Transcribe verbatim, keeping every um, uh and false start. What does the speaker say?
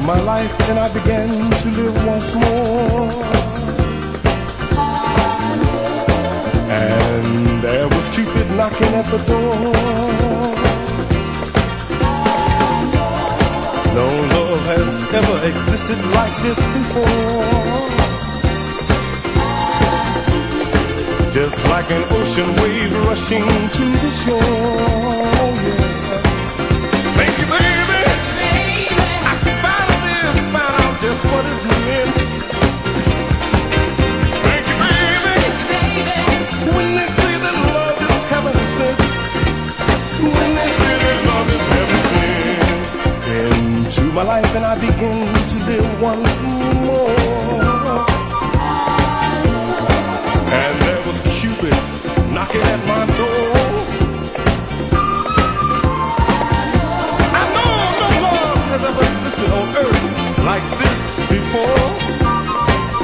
my life and I began to live once more. And there was Cupid knocking at the door. No love has ever existed like this before. Just like an ocean wave rushing to the shore, yeah. Thank you, baby. I finally found out just what it meant. Thank you, baby. When they say that love is heaven sent, when they say that love is heaven sent into my life, and I begin to live once more.